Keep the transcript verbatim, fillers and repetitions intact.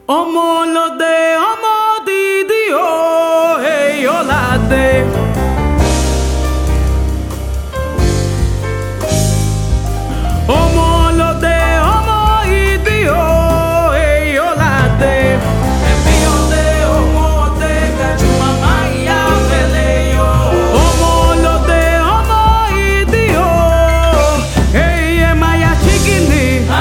Omo lo de, omo di di oh, hey olade.